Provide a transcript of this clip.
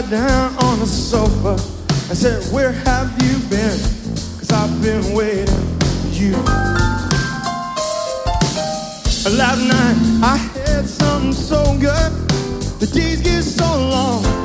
sat down on the sofa and said, where have you been? 'Cause I've been waiting for you. Last night I had something so good, the days get so long.